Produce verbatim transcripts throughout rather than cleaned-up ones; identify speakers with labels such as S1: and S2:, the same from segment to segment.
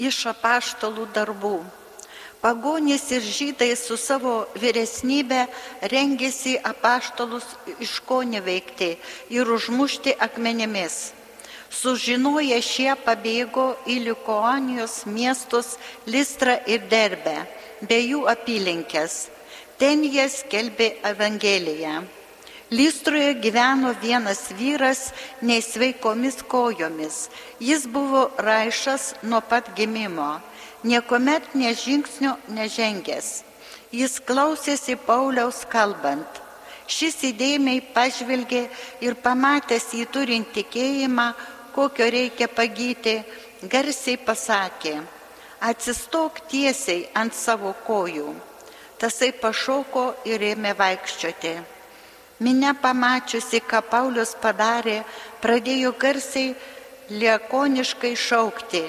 S1: Iš apaštalų darbų. Pagonys ir žydai su savo vyresnybe rengėsi apaštalus iškonį veikti ir užmušti akmenimis. Sužinoję šie pabėgo į Likaonijos miestus Listrą ir Derbę, bei jų apylinkes. Ten jie skelbė Evangeliją. Listroje gyveno vienas vyras neisveikomis kojomis. Jis buvo raišas nuo pat gimimo, niekuomet nė žingsnio nežengęs. Jis klausėsi Pauliaus kalbant. Šis įdėmiai pažvelgė ir pamatęs jį turint tikėjimą, kokio reikia pagyti, garsiai pasakė: atsistok tiesiai ant savo kojų. Tasai pašoko ir ėmė vaikščioti. Minia pamačiusi, ką Paulius padarė, pradėjo garsiai lakoniškai šaukti: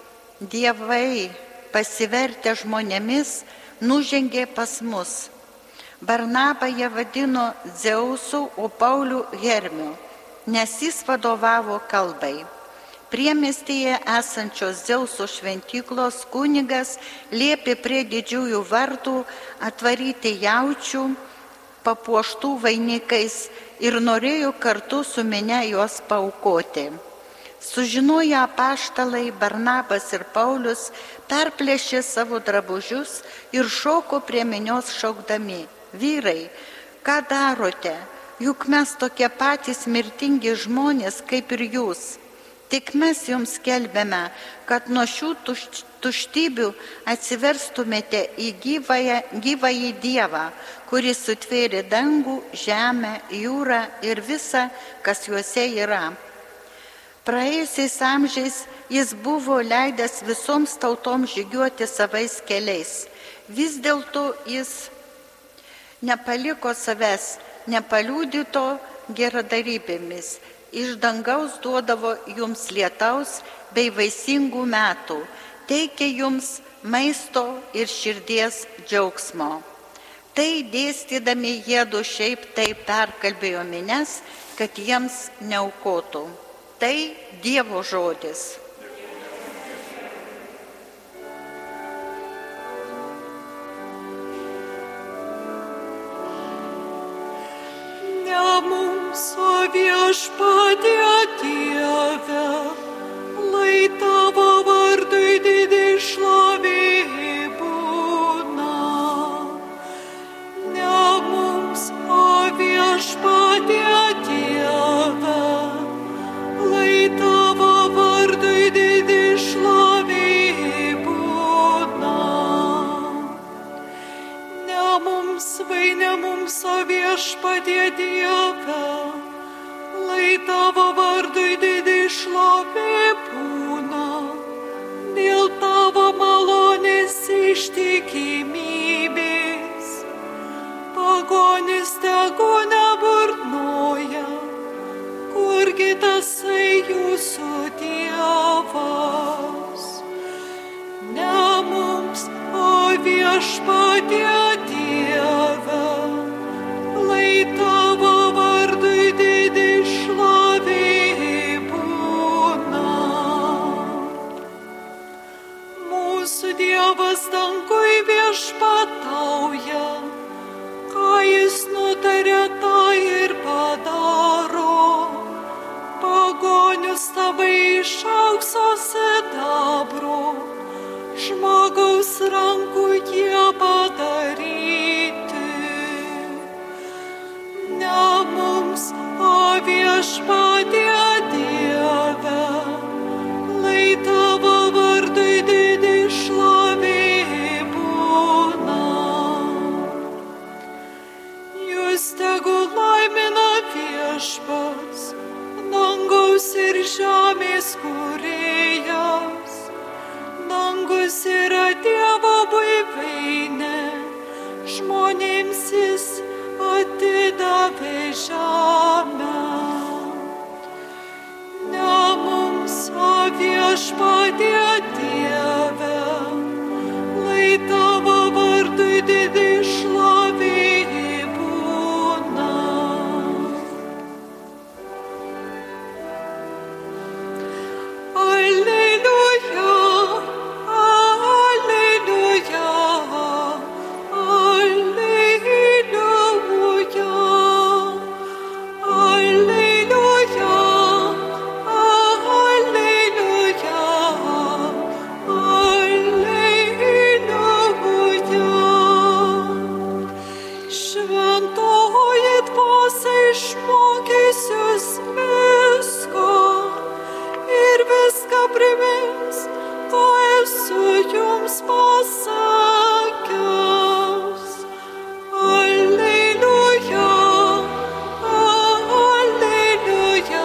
S1: dievai, pasivertę žmonėmis, nužengė pas mus. Barnabą jie vadino Dzeusu, o Paulių Hermiu, nes jis vadovavo kalbai. Priemiestyje esančios Dzeuso šventyklos kunigas liepė prie didžiųjų vartų atvaryti jaučių papuoštų vainikais ir norėjo kartu su minia juos paaukoti. Sužinoję apaštalai Barnabas ir Paulius perplėšė savo drabužius ir šoko prie minios šaukdami: vyrai, ką darote? Juk mes tokie patys mirtingi žmonės kaip ir jūs. Tik mes jums skelbėme, kad nuo šių tušt, tuštybių atsiverstumėte į gyvąją, gyvąjį Dievą, kuris sutvėrė dangų, žemę, jūrą ir visą, kas juose yra. Praėjusiais amžiais jis buvo leidęs visoms tautoms žygiuoti savais keliais. Vis dėlto jis nepaliko savęs, nepaliudyto geradarybėmis. Iš dangaus duodavo jums lietaus bei vaisingų metų, teikė jums maisto ir širdies džiaugsmo. Tai dėstydami jiedu šiaip taip perkalbėjo minias, kad jiems neaukotų. Tai Dievo žodis.
S2: O viešpatie Dieve, lai tavo vardui didį šlovė būna. Ne mums, o viešpatie Dieve, lai tavo vardui didį šlovė būna. Ne mums, vai ne mums, o viešpatie Dieve, lai tavo vardui didį šlovė būna, dėl tavo malonės ištikimybės. Pagonis tegu neburnoja, kurgi tasai jūsų Dievas. Ne mums, o viešpatie Dieve, lai tavo vardui didį Dievas dangui viešpatauja, ką jis nutarė, tą ir padaro. Pagonius tavai iš aukso sidabro, žmogaus rankų jie padaryti. Ne mums, o viešpatie Dieve, lai tavo vardui didį šlovė būna. Jūs tegul laimina viešpats, dangaus ir žemės kūrėjas. Dangus yra Dievo buveinė, žmonėms jis atidavė žemę. Ne mums, o viešpatie Dieve, lai tavo vardui didį šlovė būna. Alleluja, esu jums pasakęs. Alleluja, alleluja,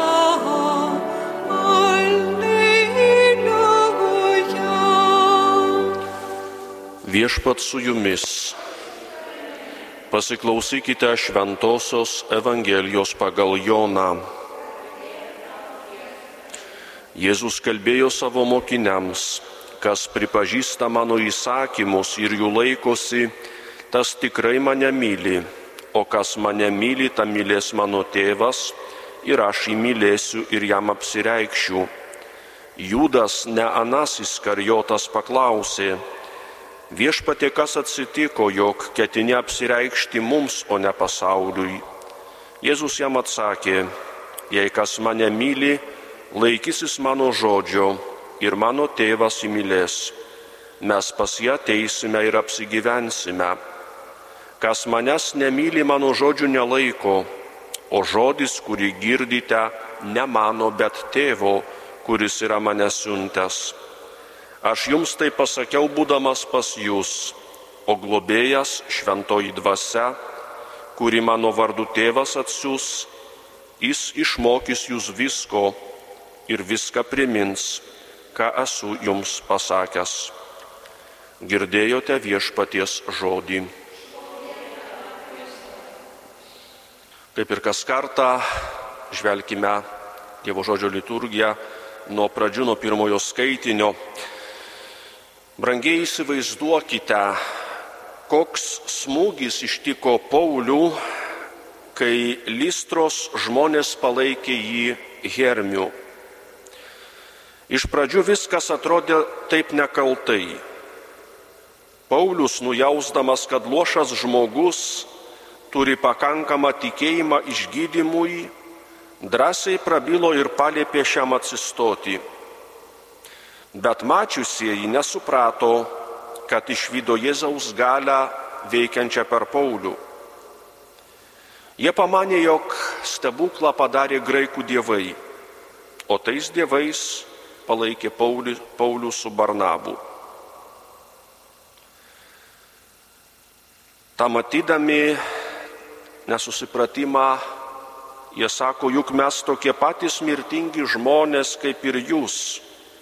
S2: alleluja.
S3: Viešpat su jumis. Pasiklausykite Šventosios Evangelijos pagal Joną. Jėzus kalbėjo savo mokiniams: kas pripažįsta mano įsakymus ir jų laikosi, tas tikrai mane myli, o kas mane myli, tą mylės mano tėvas, ir aš jį mylėsiu ir jam apsireikšiu. Judas, ne Anas Iskarijotas, paklausė: Viešpatie, kas atsitiko, jog ketini apsireikšti mums, o ne pasauliui? Jėzus jam atsakė: jei kas mane myli, laikysis mano žodžio, ir mano tėvas įmylės. Mes pas ją ateisime ir apsigyvensime. Kas manęs nemyli, mano žodžių nelaiko, o žodis, kurį girdite, ne mano, bet tėvo, kuris yra mane siuntęs. Aš jums tai pasakiau, būdamas pas jūs, o globėjas, šventoji dvasia, kuri mano vardu tėvas atsiųs, jis išmokys jūs visko ir viską primins, ką esu jums pasakęs. Girdėjote viešpaties žodį. Kaip ir kas kartą, žvelkime Dievo žodžio liturgiją nuo pradžių, nuo pirmojo skaitinio. Brangiai, įsivaizduokite, koks smūgis ištiko Paulių, kai Listros žmonės palaikė jį Hermiu. Iš pradžių viskas atrodė taip nekaltai. Paulius, nujausdamas, kad luošas žmogus turi pakankamą tikėjimą išgydymui, drąsiai prabilo ir paliepė šiam atsistoti. Bet mačiusieji nesuprato, kad išvydo Jėzaus galią veikiančią per Paulių. Jie pamanė, jog stebuklą padarė graikų dievai, o tais dievais palaikė Paulių, Paulių su Barnabu. Ta matydami nesusipratimą, jie sako, juk mes tokie patys mirtingi žmonės kaip ir jūs.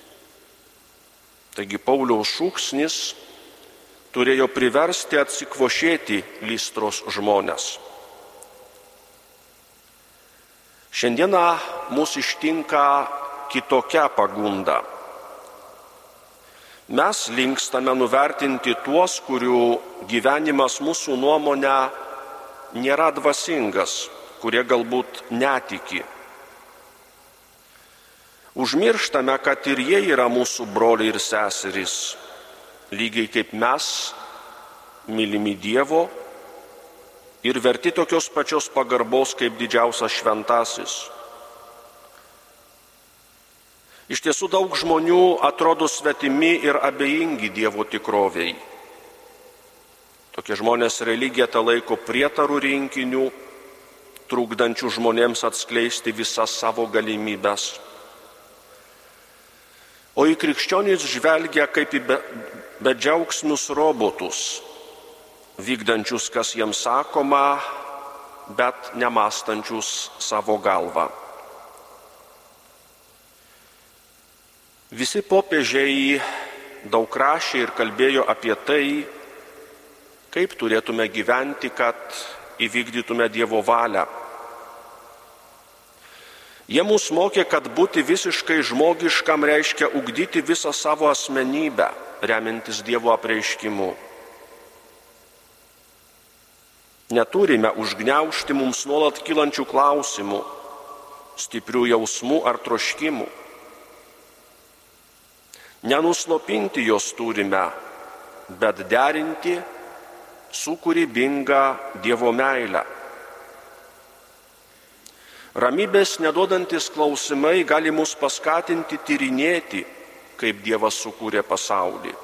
S3: Taigi Pauliaus šūksnis turėjo priversti atsikvošėti Listros žmonės. Šiandieną mus ištinka kitokia pagunda. Mes linkstame nuvertinti tuos, kurių gyvenimas mūsų nuomonę nėra dvasingas, kurie galbūt netiki. Užmirštame, kad ir jie yra mūsų broliai ir seserys, lygiai kaip mes, mylimi Dievo ir verti tokios pačios pagarbos kaip didžiausias šventasis. Iš tiesų daug žmonių atrodo svetimi ir abejingi Dievo tikroviai. Tokie žmonės religiją tą laiko prietarų rinkinių, trukdančių žmonėms atskleisti visas savo galimybes. O į krikščionys žvelgia kaip į bedžiaugsmius robotus, vykdančius, kas jiems sakoma, bet nemastančius savo galvą. Visi popiežiai daug rašė ir kalbėjo apie tai, kaip turėtume gyventi, kad įvykdytume Dievo valią. Jie mus mokė, kad būti visiškai žmogiškam reiškia ugdyti visą savo asmenybę, remiantis Dievo apreiškimu. Neturime užgniaužti mums nuolat kylančių klausimų, stiprių jausmų ar troškimų. Nenuslopinti jos turime, bet derinti su kūrybinga Dievo meile. Ramybės neduodantis klausimai gali mus paskatinti tyrinėti, kaip Dievas sukūrė pasaulį.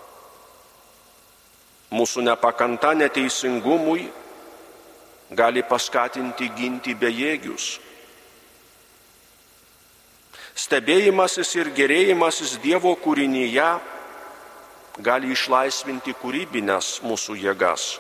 S3: Mūsų nepakanta neteisingumui gali paskatinti ginti bejėgius. Stebėjimasis ir gerėjimasis Dievo kūrinyje gali išlaisvinti kūrybines mūsų jėgas.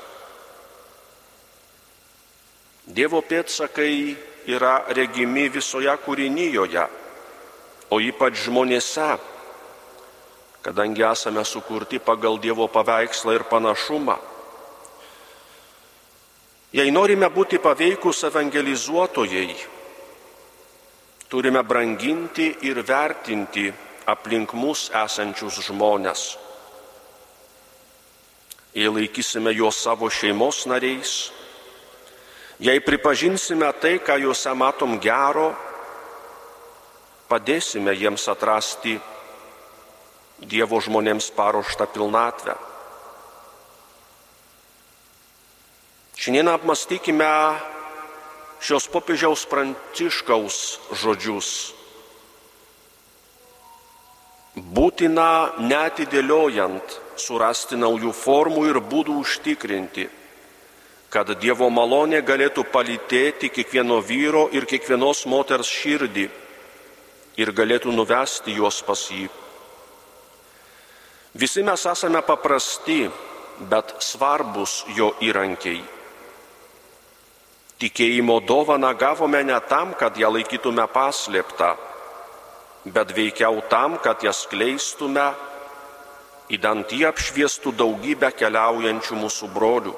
S3: Dievo pėdsakai yra regimi visoje kūrinyjoje, o ypač žmonėse, kadangi esame sukurti pagal Dievo paveikslą ir panašumą. Jei norime būti paveikus evangelizuotojai, turime branginti ir vertinti aplink mus esančius žmones. Jei laikysime juos savo šeimos nariais, jei pripažinsime tai, ką juose matom gero, padėsime jiems atrasti Dievo žmonėms paruoštą pilnatvę. Šiandien apmąstykime šios popiežiaus Pranciškaus žodžius. Būtina neatidėliojant surasti naujų formų ir būdų užtikrinti, kad Dievo malonė galėtų palytėti kiekvieno vyro ir kiekvienos moters širdį ir galėtų nuvesti juos pas jį. Visi mes esame paprasti, bet svarbus jo įrankiai. Tikėjimo dovaną gavome ne tam, kad ją laikytume paslėptą, bet veikiau tam, kad ją skleistume, idant jį apšviestų daugybę keliaujančių mūsų brolių.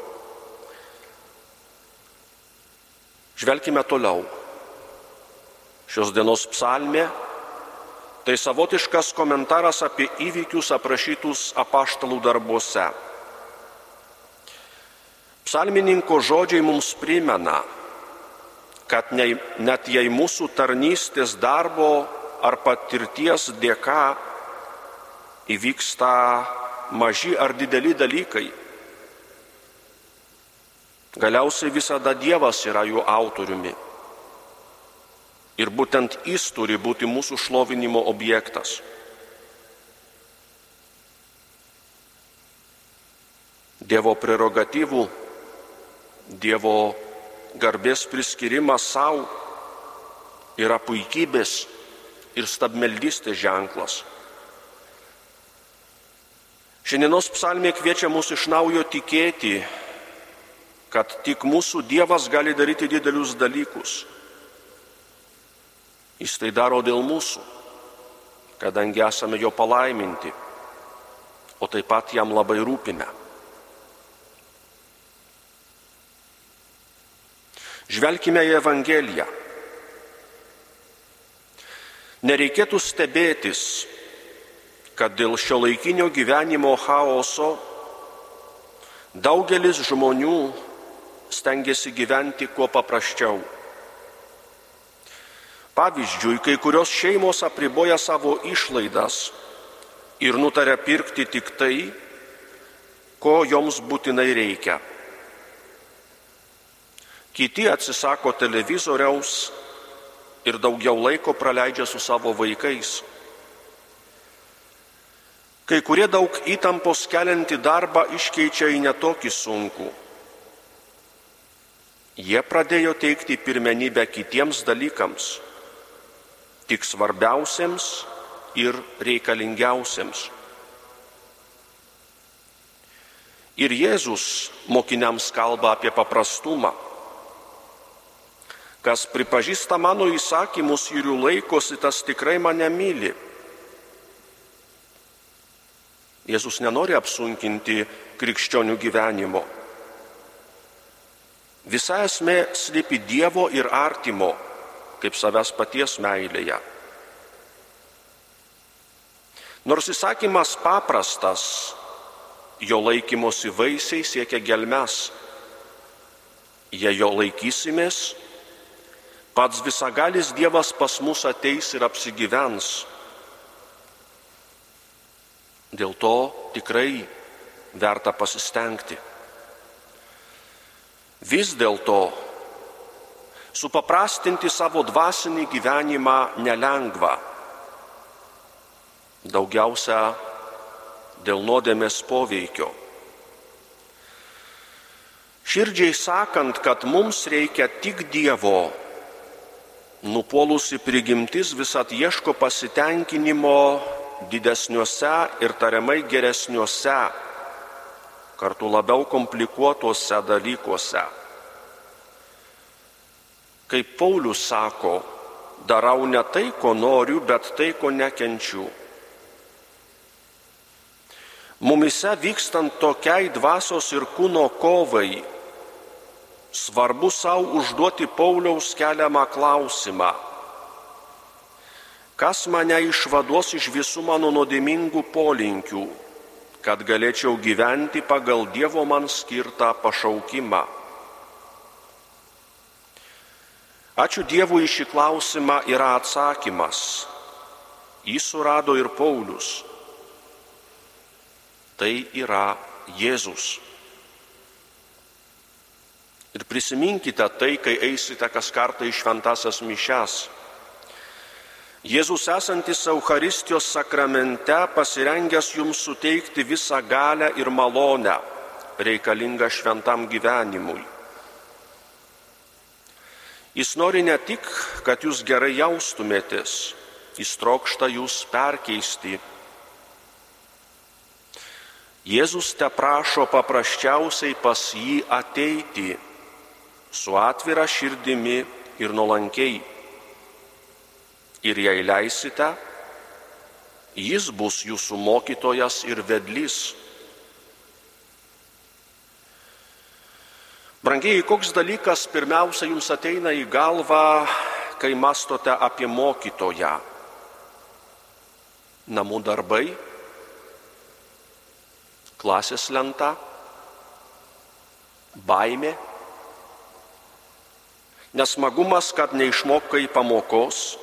S3: Žvelkime toliau. Šios dienos psalmė tai savotiškas komentaras apie įvykius aprašytus apaštalų darbuose. Psalmininko žodžiai mums primena, kad net jei mūsų tarnystės darbo ar patirties dėka įvyksta maži ar dideli dalykai, galiausiai visada Dievas yra jų autoriumi. Ir būtent jis turi būti mūsų šlovinimo objektas. Dievo prerogatyvų, Dievo garbės priskirimas savo yra puikybės ir stabmeldystės ženklas. Šiandienos psalmė kviečia mus iš naujo tikėti, kad tik mūsų Dievas gali daryti didelius dalykus. Jis tai daro dėl mūsų, kadangi esame jo palaiminti, o taip pat jam labai rūpime. Žvelkime į Evangeliją. Nereikėtų stebėtis, kad dėl šiuolaikinio gyvenimo chaoso daugelis žmonių stengiasi gyventi kuo paprasčiau. Pavyzdžiui, kai kurios šeimos apriboja savo išlaidas ir nutaria pirkti tik tai, ko joms būtinai reikia. Kiti atsisako televizoriaus ir daugiau laiko praleidžia su savo vaikais. Kai kurie daug įtampos keliantį darbą iškeičia į netokį sunkų. Jie pradėjo teikti pirmenybę kitiems dalykams, tik svarbiausiems ir reikalingiausiems. Ir Jėzus mokiniams kalba apie paprastumą. Kas pripažįsta mano įsakymus ir jų laikosi, tas tikrai mane myli. Jėzus nenori apsunkinti krikščionių gyvenimo. Visa esmė slypi Dievo ir artimo, kaip savęs paties meilėje. Nors įsakymas paprastas, jo laikymosi vaisiai siekia gelmes. Jei jo laikysimės, pats visagalis Dievas pas mus ateis ir apsigyvens. Dėl to tikrai verta pasistengti. Vis dėlto supaprastinti savo dvasinį gyvenimą nelengva. Daugiausia dėl nuodėmės poveikio. Širdžiai sakant, kad mums reikia tik Dievo, nupuolusi prigimtis visat ieško pasitenkinimo didesniuose ir tariamai geresniuose, kartu labiau komplikuotuose dalykuose. Kaip Paulius sako, darau ne tai, ko noriu, bet tai, ko nekenčiu. Mumise vykstant tokiai dvasios ir kūno kovai, svarbu savo užduoti Pauliaus keliamą klausimą. Kas mane išvaduos iš visų mano nuodėmingų polinkių, kad galėčiau gyventi pagal Dievo man skirtą pašaukimą? Ačiū Dievui, į šį klausimą yra atsakymas. Jį surado ir Paulius. Tai yra Jėzus. Ir prisiminkite tai, kai eisite kas kartą į šventąsias mišias. Jėzus esantis Eucharistijos sakramente pasirengęs jums suteikti visą galią ir malonę, reikalingą šventam gyvenimui. Jis nori ne tik, kad jūs gerai jaustumėtės, jis trokšta jūs perkeisti. Jėzus te prašo paprasčiausiai pas jį ateiti su atvira širdimi ir nuolankiai. Ir jei leisite, jis bus jūsų mokytojas ir vedlys. Brangieji, koks dalykas pirmiausia jums ateina į galvą, kai mąstote apie mokytoją? Namų darbai, klasės lenta, baimė, nesmagumas, kad neišmokai pamokos.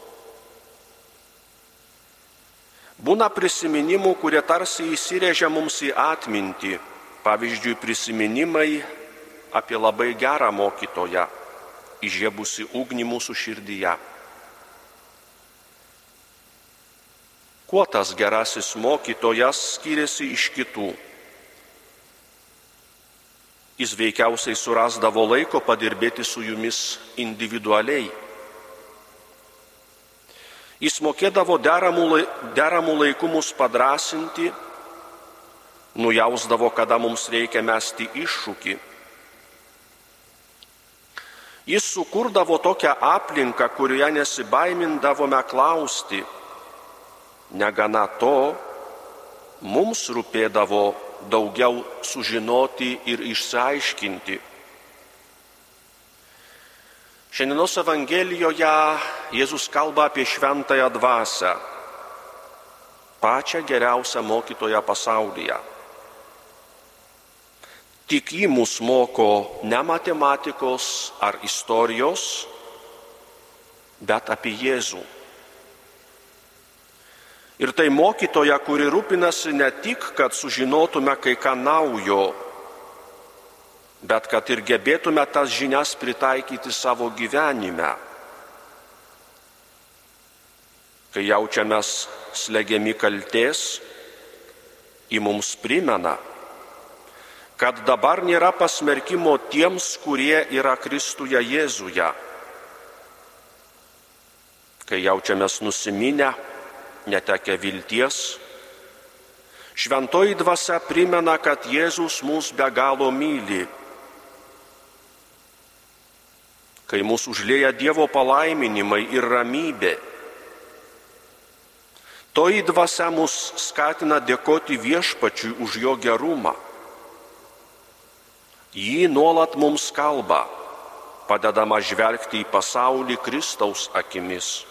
S3: Būna prisiminimų, kurie tarsi įsirėžia mums į atmintį, pavyzdžiui, prisiminimai apie labai gerą mokytoją, įžiebusi ugnį mūsų širdyje. Kuo tas gerasis mokytojas skiriasi iš kitų? Jis veikiausiai surasdavo laiko padirbėti su jumis individualiai. Jis mokėdavo deramų laikų mus padrasinti, nujausdavo, kada mums reikia mesti iššūkį. Jis sukurdavo tokią aplinką, kurioje nesibaimindavome klausti. Negana to, mums rūpėdavo daugiau sužinoti ir išsiaiškinti. Šiandienos Evangelijoje Jėzus kalba apie šventąją dvasią, pačią geriausią mokytoją pasaulyje. Tik jį mus moko ne matematikos ar istorijos, bet apie Jėzų. Ir tai mokytoja, kuri rūpinasi ne tik, kad sužinotume kai ką naujo, bet kad ir gebėtume tas žinias pritaikyti savo gyvenime. Kai jaučiamės slegiami kaltės, ji mums primena, kad dabar nėra pasmerkimo tiems, kurie yra Kristuje Jėzuje. Kai jaučiamės nusiminę, netekę vilties, šventoji dvasia primena, kad Jėzus mus be galo myli. Kai mus užlieja Dievo palaiminimai ir ramybė, toji dvasia mus skatina dėkoti Viešpačiui už jo gerumą. Ji nuolat mums kalba, padedama žvelgti į pasaulį Kristaus akimis.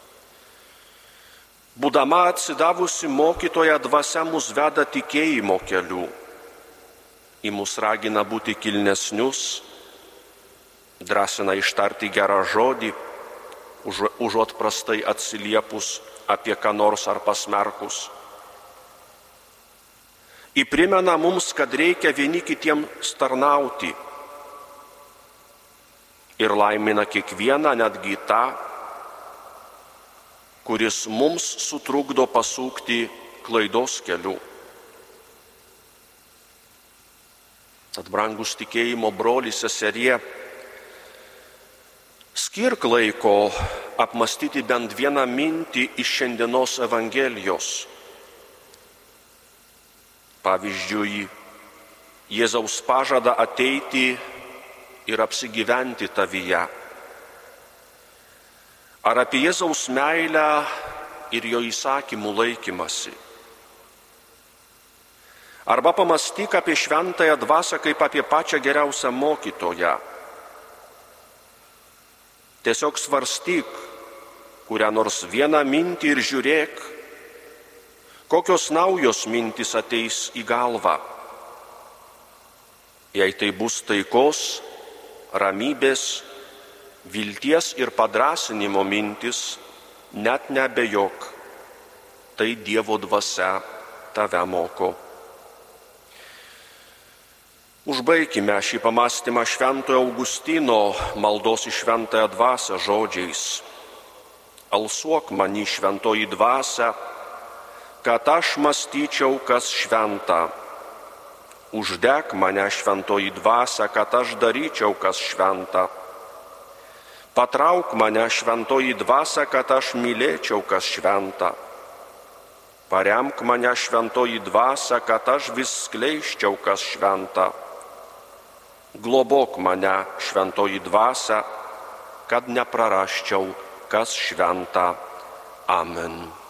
S3: Būdama atsidavusi mokytoja, dvasia mus veda tikėjimo keliu. Ji mus ragina būti kilnesnius, drąsina ištarti gerą žodį, užuot prastai atsiliepus apie ką nors ar pasmerkus. Ji primena mums, kad reikia vieni kitiems tarnauti ir laimina kiekvieną, netgi tą, kuris mums sutrukdo pasukti klaidos keliu. Tad, brangus tikėjimo broli, seserie, skirk laiko apmastyti bent vieną mintį iš šiandienos Evangelijos. Pavyzdžiui, Jėzaus pažadą ateiti ir apsigyventi tavyje. Ar apie Jėzaus meilę ir jo įsakymų laikymasi. Arba pamastyk apie šventąją dvasią kaip apie pačią geriausią mokytoją. Tiesiog svarstyk kurią nors vieną mintį ir žiūrėk, kokios naujos mintys ateis į galvą. Jei tai bus taikos, ramybės, vilties ir padrasinimo mintis, net neabejok, tai Dievo dvasia tave moko. Užbaikime šį pamastymą Šventojo Augustino maldos į Šventąją dvasią žodžiais. Alsuok many Šventoji dvasia, kad aš mąstyčiau, kas šventa. Uždek mane Šventoji dvasia, kad aš daryčiau, kas šventa. Patrauk mane Šventoji dvasia, kad aš mylėčiau, kas šventa. Paremk mane Šventoji dvasia, kad aš vis skleisčiau, kas šventa. Globok mane Šventoji dvasia, kad neprarasčiau, kas šventa. Amen.